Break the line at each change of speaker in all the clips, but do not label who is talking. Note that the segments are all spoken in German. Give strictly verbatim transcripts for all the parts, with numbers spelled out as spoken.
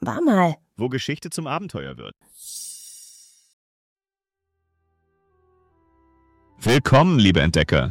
War mal.
Wo Geschichte zum Abenteuer wird. Willkommen, liebe Entdecker.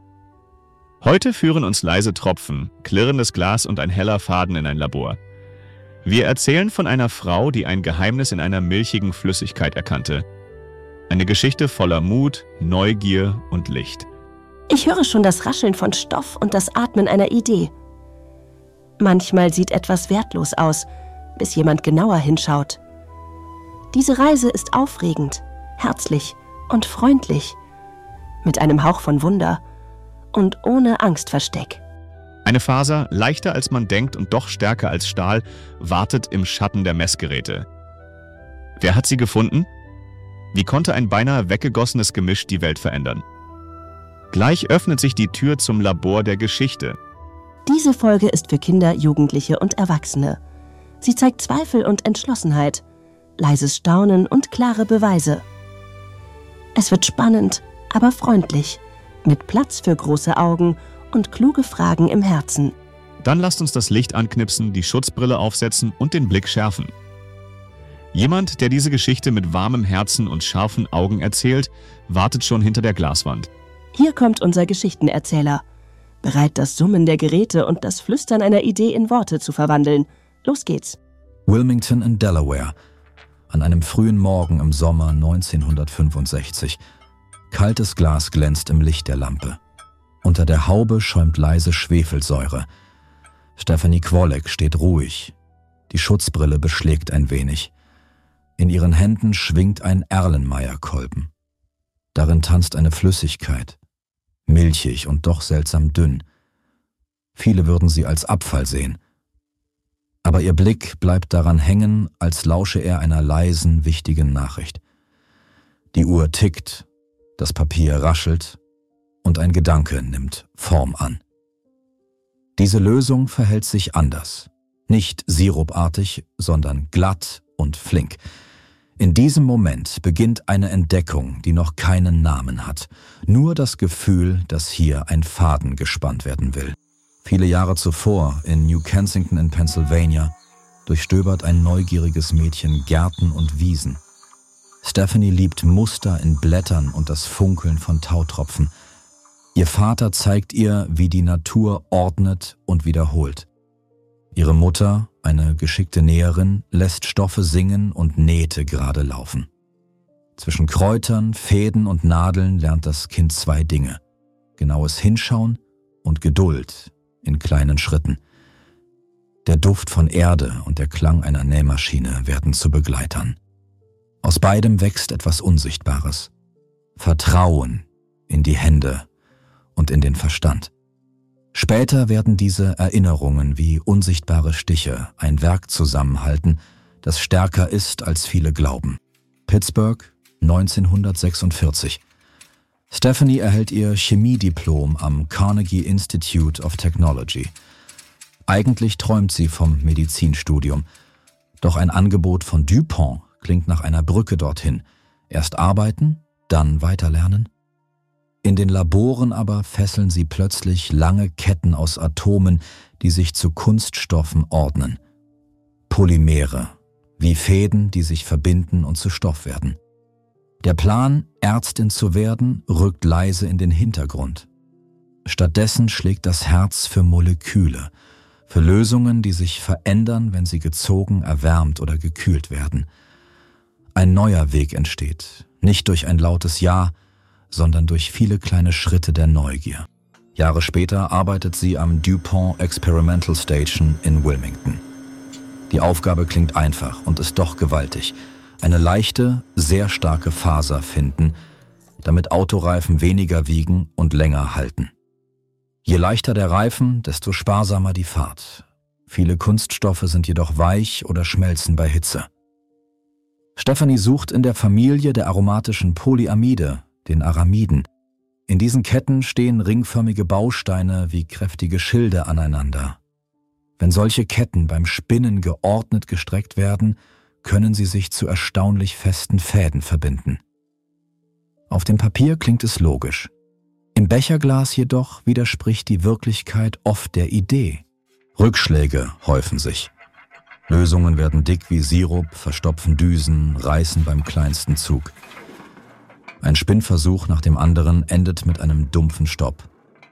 Heute führen uns leise Tropfen, klirrendes Glas und ein heller Faden in ein Labor. Wir erzählen von einer Frau, die ein Geheimnis in einer milchigen Flüssigkeit erkannte. Eine Geschichte voller Mut, Neugier und Licht.
Ich höre schon das Rascheln von Stoff und das Atmen einer Idee. Manchmal sieht etwas wertlos aus, bis jemand genauer hinschaut. Diese Reise ist aufregend, herzlich und freundlich, mit einem Hauch von Wunder und ohne Angstversteck.
Eine Faser, leichter als man denkt und doch stärker als Stahl, wartet im Schatten der Messgeräte. Wer hat sie gefunden? Wie konnte ein beinahe weggegossenes Gemisch die Welt verändern? Gleich öffnet sich die Tür zum Labor der Geschichte.
Diese Folge ist für Kinder, Jugendliche und Erwachsene. Sie zeigt Zweifel und Entschlossenheit, leises Staunen und klare Beweise. Es wird spannend, aber freundlich, mit Platz für große Augen und kluge Fragen im Herzen.
Dann lasst uns das Licht anknipsen, die Schutzbrille aufsetzen und den Blick schärfen. Jemand, der diese Geschichte mit warmem Herzen und scharfen Augen erzählt, wartet schon hinter der Glaswand.
Hier kommt unser Geschichtenerzähler, bereit, das Summen der Geräte und das Flüstern einer Idee in Worte zu verwandeln. Los geht's.
Wilmington in Delaware, an einem frühen Morgen im Sommer neunzehnhundertfünfundsechzig. Kaltes Glas glänzt im Licht der Lampe. Unter der Haube schäumt leise Schwefelsäure. Stephanie Kwolek steht ruhig. Die Schutzbrille beschlägt ein wenig. In ihren Händen schwingt ein Erlenmeyer-Kolben. Darin tanzt eine Flüssigkeit, milchig und doch seltsam dünn. Viele würden sie als Abfall sehen. Aber ihr Blick bleibt daran hängen, als lausche er einer leisen, wichtigen Nachricht. Die Uhr tickt, das Papier raschelt und ein Gedanke nimmt Form an. Diese Lösung verhält sich anders. Nicht sirupartig, sondern glatt und flink. In diesem Moment beginnt eine Entdeckung, die noch keinen Namen hat. Nur das Gefühl, dass hier ein Faden gespannt werden will. Viele Jahre zuvor, in New Kensington in Pennsylvania, durchstöbert ein neugieriges Mädchen Gärten und Wiesen. Stephanie liebt Muster in Blättern und das Funkeln von Tautropfen. Ihr Vater zeigt ihr, wie die Natur ordnet und wiederholt. Ihre Mutter, eine geschickte Näherin, lässt Stoffe singen und Nähte gerade laufen. Zwischen Kräutern, Fäden und Nadeln lernt das Kind zwei Dinge: genaues Hinschauen und Geduld in kleinen Schritten. Der Duft von Erde und der Klang einer Nähmaschine werden zu Begleitern. Aus beidem wächst etwas Unsichtbares. Vertrauen in die Hände und in den Verstand. Später werden diese Erinnerungen wie unsichtbare Stiche ein Werk zusammenhalten, das stärker ist, als viele glauben. Pittsburgh, neunzehnhundertsechsundvierzig. Stephanie erhält ihr Chemiediplom am Carnegie Institute of Technology. Eigentlich träumt sie vom Medizinstudium. Doch ein Angebot von DuPont klingt nach einer Brücke dorthin. Erst arbeiten, dann weiterlernen. In den Laboren aber fesseln sie plötzlich lange Ketten aus Atomen, die sich zu Kunststoffen ordnen. Polymere, wie Fäden, die sich verbinden und zu Stoff werden. Der Plan, Ärztin zu werden, rückt leise in den Hintergrund. Stattdessen schlägt das Herz für Moleküle, für Lösungen, die sich verändern, wenn sie gezogen, erwärmt oder gekühlt werden. Ein neuer Weg entsteht, nicht durch ein lautes Ja, sondern durch viele kleine Schritte der Neugier. Jahre später arbeitet sie am DuPont Experimental Station in Wilmington. Die Aufgabe klingt einfach und ist doch gewaltig. Eine leichte, sehr starke Faser finden, damit Autoreifen weniger wiegen und länger halten. Je leichter der Reifen, desto sparsamer die Fahrt. Viele Kunststoffe sind jedoch weich oder schmelzen bei Hitze. Stephanie sucht in der Familie der aromatischen Polyamide, den Aramiden. In diesen Ketten stehen ringförmige Bausteine wie kräftige Schilde aneinander. Wenn solche Ketten beim Spinnen geordnet gestreckt werden, können sie sich zu erstaunlich festen Fäden verbinden. Auf dem Papier klingt es logisch. Im Becherglas jedoch widerspricht die Wirklichkeit oft der Idee. Rückschläge häufen sich. Lösungen werden dick wie Sirup, verstopfen Düsen, reißen beim kleinsten Zug. Ein Spinnversuch nach dem anderen endet mit einem dumpfen Stopp.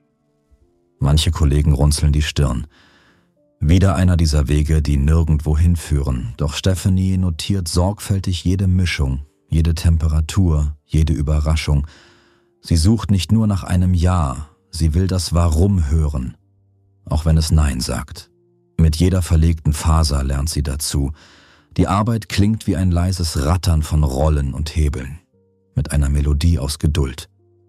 Manche Kollegen runzeln die Stirn. Wieder einer dieser Wege, die nirgendwo hinführen. Doch Stephanie notiert sorgfältig jede Mischung, jede Temperatur, jede Überraschung. Sie sucht nicht nur nach einem Ja, sie will das Warum hören, auch wenn es Nein sagt. Mit jeder verlegten Faser lernt sie dazu. Die Arbeit klingt wie ein leises Rattern von Rollen und Hebeln, mit einer Melodie aus Geduld.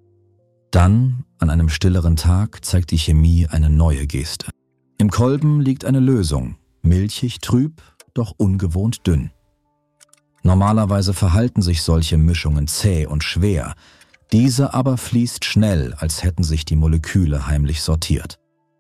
Dann, an einem stilleren Tag, zeigt die Chemie eine neue Geste. Im Kolben liegt eine Lösung, milchig, trüb, doch ungewohnt dünn. Normalerweise verhalten sich solche Mischungen zäh und schwer, diese aber fließt schnell, als hätten sich die Moleküle heimlich sortiert.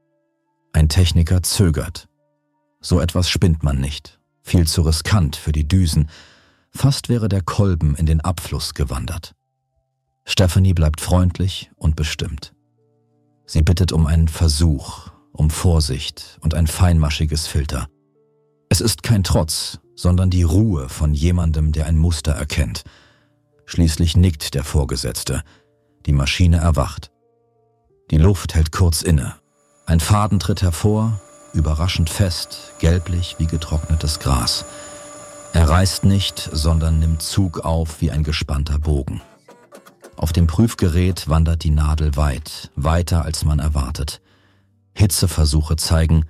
Ein Techniker zögert. So etwas spinnt man nicht, viel zu riskant für die Düsen, fast wäre der Kolben in den Abfluss gewandert. Stephanie bleibt freundlich und bestimmt. Sie bittet um einen Versuch, um Vorsicht und ein feinmaschiges Filter. Es ist kein Trotz, sondern die Ruhe von jemandem, der ein Muster erkennt. Schließlich nickt der Vorgesetzte. Die Maschine erwacht. Die Luft hält kurz inne. Ein Faden tritt hervor, überraschend fest, gelblich wie getrocknetes Gras. Er reißt nicht, sondern nimmt Zug auf wie ein gespannter Bogen. Auf dem Prüfgerät wandert die Nadel weit, weiter als man erwartet. Hitzeversuche zeigen,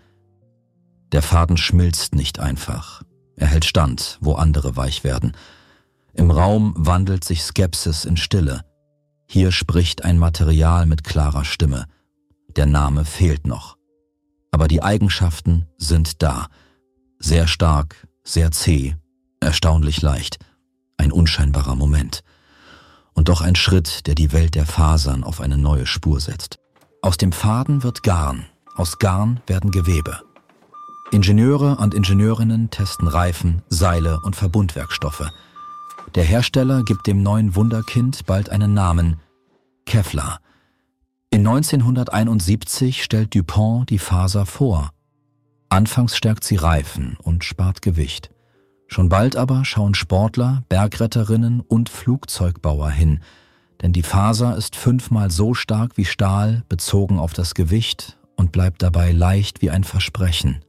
der Faden schmilzt nicht einfach. Er hält stand, wo andere weich werden. Im Raum wandelt sich Skepsis in Stille. Hier spricht ein Material mit klarer Stimme. Der Name fehlt noch. Aber die Eigenschaften sind da. Sehr stark, sehr zäh, erstaunlich leicht. Ein unscheinbarer Moment. Und doch ein Schritt, der die Welt der Fasern auf eine neue Spur setzt. Aus dem Faden wird Garn, aus Garn werden Gewebe. Ingenieure und Ingenieurinnen testen Reifen, Seile und Verbundwerkstoffe. Der Hersteller gibt dem neuen Wunderkind bald einen Namen: Kevlar. In neunzehnhunderteinundsiebzig stellt DuPont die Faser vor. Anfangs stärkt sie Reifen und spart Gewicht. Schon bald aber schauen Sportler, Bergretterinnen und Flugzeugbauer hin, denn die Faser ist fünfmal so stark wie Stahl, bezogen auf das Gewicht, und bleibt dabei leicht wie ein Versprechen.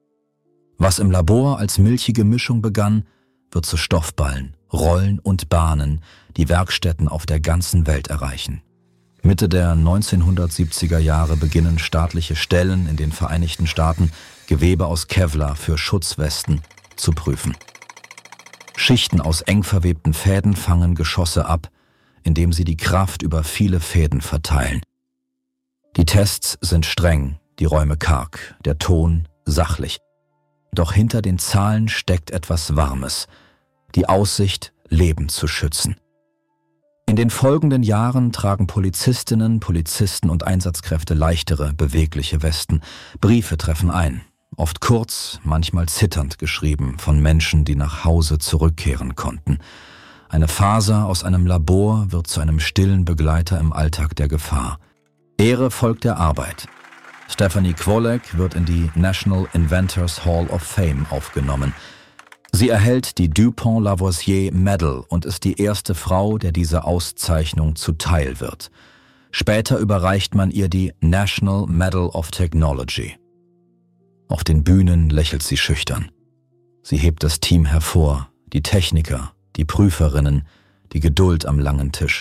Was im Labor als milchige Mischung begann, wird zu Stoffballen, Rollen und Bahnen, die Werkstätten auf der ganzen Welt erreichen. Mitte der neunzehnhundertsiebziger Jahre beginnen staatliche Stellen in den Vereinigten Staaten, Gewebe aus Kevlar für Schutzwesten zu prüfen. Schichten aus eng verwebten Fäden fangen Geschosse ab, indem sie die Kraft über viele Fäden verteilen. Die Tests sind streng, die Räume karg, der Ton sachlich. Doch hinter den Zahlen steckt etwas Warmes, die Aussicht, Leben zu schützen. In den folgenden Jahren tragen Polizistinnen, Polizisten und Einsatzkräfte leichtere, bewegliche Westen. Briefe treffen ein, oft kurz, manchmal zitternd geschrieben, von Menschen, die nach Hause zurückkehren konnten. Eine Faser aus einem Labor wird zu einem stillen Begleiter im Alltag der Gefahr. Ehre folgt der Arbeit. Stephanie Kwolek wird in die National Inventors Hall of Fame aufgenommen. Sie erhält die DuPont Lavoisier Medal und ist die erste Frau, der diese Auszeichnung zuteil wird. Später überreicht man ihr die National Medal of Technology. Auf den Bühnen lächelt sie schüchtern. Sie hebt das Team hervor, die Techniker, die Prüferinnen, die Geduld am langen Tisch.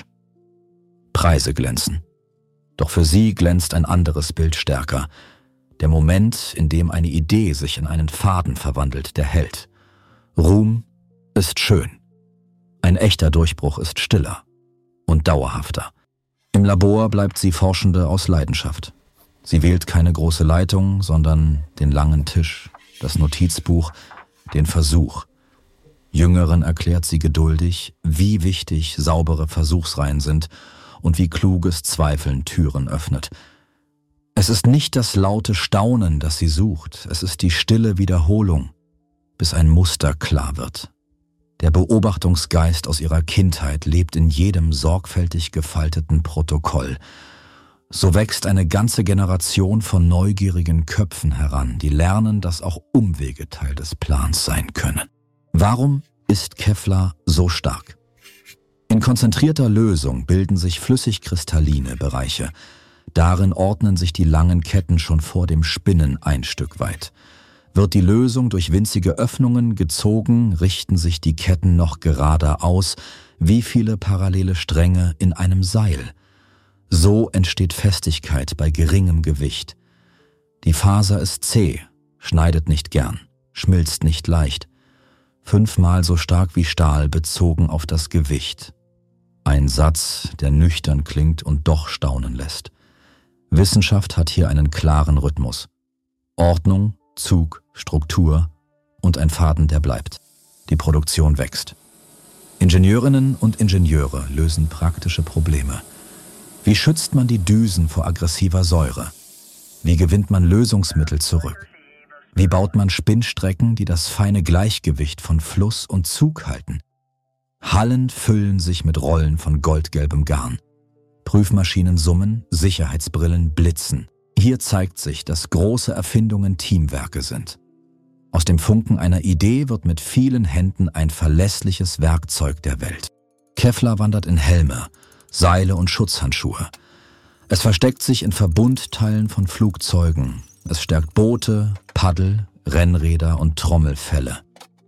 Preise glänzen. Doch für sie glänzt ein anderes Bild stärker. Der Moment, in dem eine Idee sich in einen Faden verwandelt, der hält. Ruhm ist schön. Ein echter Durchbruch ist stiller und dauerhafter. Im Labor bleibt sie Forschende aus Leidenschaft. Sie wählt keine große Leitung, sondern den langen Tisch, das Notizbuch, den Versuch. Jüngeren erklärt sie geduldig, wie wichtig saubere Versuchsreihen sind und wie kluges Zweifeln Türen öffnet. Es ist nicht das laute Staunen, das sie sucht, es ist die stille Wiederholung, bis ein Muster klar wird. Der Beobachtungsgeist aus ihrer Kindheit lebt in jedem sorgfältig gefalteten Protokoll. So wächst eine ganze Generation von neugierigen Köpfen heran, die lernen, dass auch Umwege Teil des Plans sein können. Warum ist Kevlar so stark? In konzentrierter Lösung bilden sich flüssig-kristalline Bereiche. Darin ordnen sich die langen Ketten schon vor dem Spinnen ein Stück weit. Wird die Lösung durch winzige Öffnungen gezogen, richten sich die Ketten noch gerader aus, wie viele parallele Stränge in einem Seil. So entsteht Festigkeit bei geringem Gewicht. Die Faser ist zäh, schneidet nicht gern, schmilzt nicht leicht. Fünfmal so stark wie Stahl bezogen auf das Gewicht. Ein Satz, der nüchtern klingt und doch staunen lässt. Wissenschaft hat hier einen klaren Rhythmus. Ordnung, Zug, Struktur und ein Faden, der bleibt. Die Produktion wächst. Ingenieurinnen und Ingenieure lösen praktische Probleme. Wie schützt man die Düsen vor aggressiver Säure? Wie gewinnt man Lösungsmittel zurück? Wie baut man Spinnstrecken, die das feine Gleichgewicht von Fluss und Zug halten? Hallen füllen sich mit Rollen von goldgelbem Garn. Prüfmaschinen summen, Sicherheitsbrillen blitzen. Hier zeigt sich, dass große Erfindungen Teamwerke sind. Aus dem Funken einer Idee wird mit vielen Händen ein verlässliches Werkzeug der Welt. Kevlar wandert in Helme, Seile und Schutzhandschuhe. Es versteckt sich in Verbundteilen von Flugzeugen. Es stärkt Boote, Paddel, Rennräder und Trommelfelle.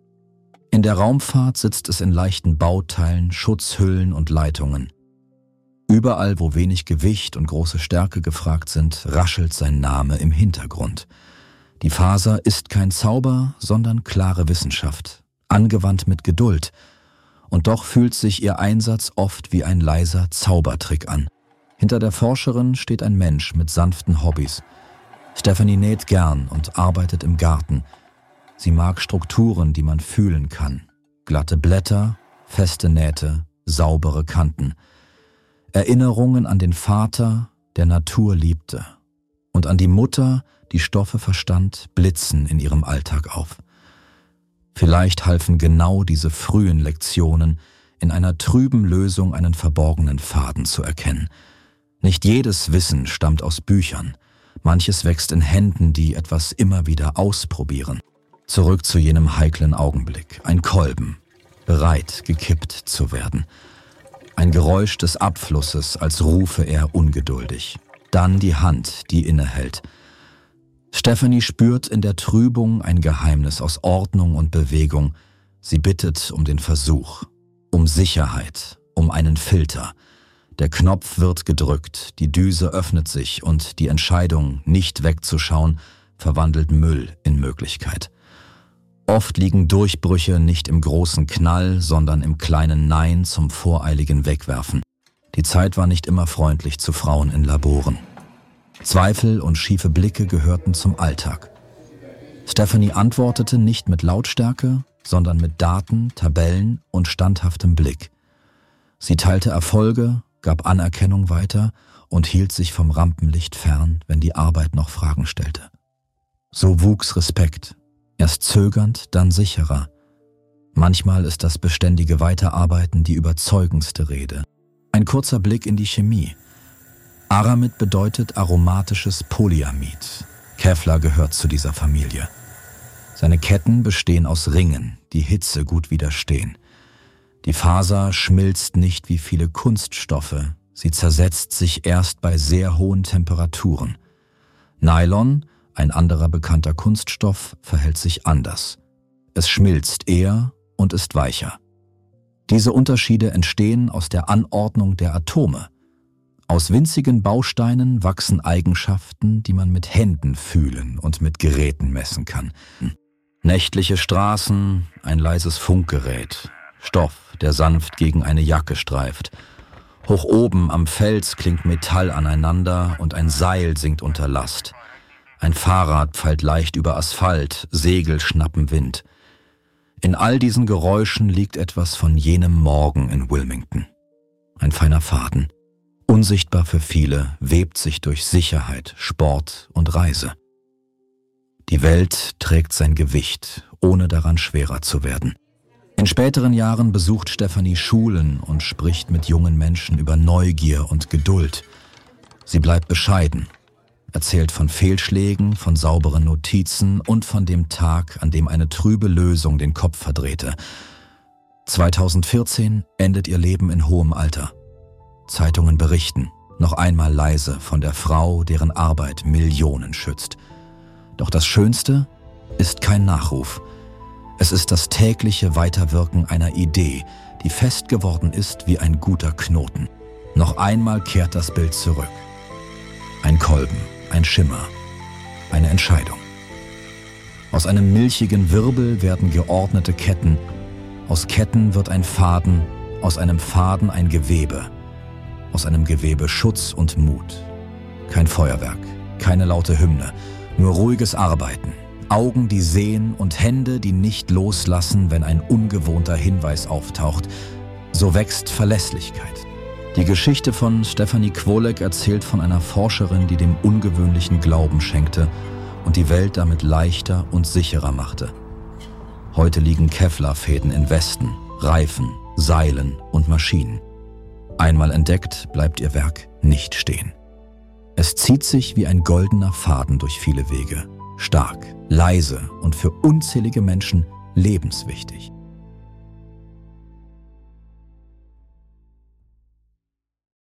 In der Raumfahrt sitzt es in leichten Bauteilen, Schutzhüllen und Leitungen. Überall, wo wenig Gewicht und große Stärke gefragt sind, raschelt sein Name im Hintergrund. Die Faser ist kein Zauber, sondern klare Wissenschaft, angewandt mit Geduld. Und doch fühlt sich ihr Einsatz oft wie ein leiser Zaubertrick an. Hinter der Forscherin steht ein Mensch mit sanften Hobbys. Stephanie näht gern und arbeitet im Garten. Sie mag Strukturen, die man fühlen kann. Glatte Blätter, feste Nähte, saubere Kanten. Erinnerungen an den Vater, der Natur liebte. Und an die Mutter, die Stoffe verstand, blitzen in ihrem Alltag auf. Vielleicht halfen genau diese frühen Lektionen, in einer trüben Lösung einen verborgenen Faden zu erkennen. Nicht jedes Wissen stammt aus Büchern. Manches wächst in Händen, die etwas immer wieder ausprobieren. Zurück zu jenem heiklen Augenblick. Ein Kolben, bereit, gekippt zu werden. Ein Geräusch des Abflusses, als rufe er ungeduldig. Dann die Hand, die innehält. Stephanie spürt in der Trübung ein Geheimnis aus Ordnung und Bewegung. Sie bittet um den Versuch, um Sicherheit, um einen Filter. Der Knopf wird gedrückt, die Düse öffnet sich und die Entscheidung, nicht wegzuschauen, verwandelt Müll in Möglichkeit. Oft liegen Durchbrüche nicht im großen Knall, sondern im kleinen Nein zum voreiligen Wegwerfen. Die Zeit war nicht immer freundlich zu Frauen in Laboren. Zweifel und schiefe Blicke gehörten zum Alltag. Stephanie antwortete nicht mit Lautstärke, sondern mit Daten, Tabellen und standhaftem Blick. Sie teilte Erfolge, gab Anerkennung weiter und hielt sich vom Rampenlicht fern, wenn die Arbeit noch Fragen stellte. So wuchs Respekt, erst zögernd, dann sicherer. Manchmal ist das beständige Weiterarbeiten die überzeugendste Rede. Ein kurzer Blick in die Chemie. Aramid bedeutet aromatisches Polyamid. Kevlar gehört zu dieser Familie. Seine Ketten bestehen aus Ringen, die Hitze gut widerstehen. Die Faser schmilzt nicht wie viele Kunststoffe, sie zersetzt sich erst bei sehr hohen Temperaturen. Nylon, ein anderer bekannter Kunststoff, verhält sich anders. Es schmilzt eher und ist weicher. Diese Unterschiede entstehen aus der Anordnung der Atome. Aus winzigen Bausteinen wachsen Eigenschaften, die man mit Händen fühlen und mit Geräten messen kann. Nächtliche Straßen, ein leises Funkgerät, Stoff, der sanft gegen eine Jacke streift. Hoch oben am Fels klingt Metall aneinander und ein Seil sinkt unter Last. Ein Fahrrad pfeilt leicht über Asphalt, Segel schnappen Wind. In all diesen Geräuschen liegt etwas von jenem Morgen in Wilmington. Ein feiner Faden. Unsichtbar für viele, webt sich durch Sicherheit, Sport und Reise. Die Welt trägt sein Gewicht, ohne daran schwerer zu werden. In späteren Jahren besucht Stephanie Schulen und spricht mit jungen Menschen über Neugier und Geduld. Sie bleibt bescheiden, erzählt von Fehlschlägen, von sauberen Notizen und von dem Tag, an dem eine trübe Lösung den Kopf verdrehte. zweitausendvierzehn endet ihr Leben in hohem Alter. Zeitungen berichten, noch einmal leise, von der Frau, deren Arbeit Millionen schützt. Doch das Schönste ist kein Nachruf. Es ist das tägliche Weiterwirken einer Idee, die fest geworden ist wie ein guter Knoten. Noch einmal kehrt das Bild zurück. Ein Kolben, ein Schimmer, eine Entscheidung. Aus einem milchigen Wirbel werden geordnete Ketten, aus Ketten wird ein Faden, aus einem Faden ein Gewebe, aus einem Gewebe Schutz und Mut. Kein Feuerwerk, keine laute Hymne, nur ruhiges Arbeiten, Augen, die sehen und Hände, die nicht loslassen, wenn ein ungewohnter Hinweis auftaucht. So wächst Verlässlichkeit. Die Geschichte von Stefanie Kwolek erzählt von einer Forscherin, die dem Ungewöhnlichen Glauben schenkte und die Welt damit leichter und sicherer machte. Heute liegen Kevlar-Fäden in Westen, Reifen, Seilen und Maschinen. Einmal entdeckt, bleibt ihr Werk nicht stehen. Es zieht sich wie ein goldener Faden durch viele Wege. Stark, leise und für unzählige Menschen lebenswichtig.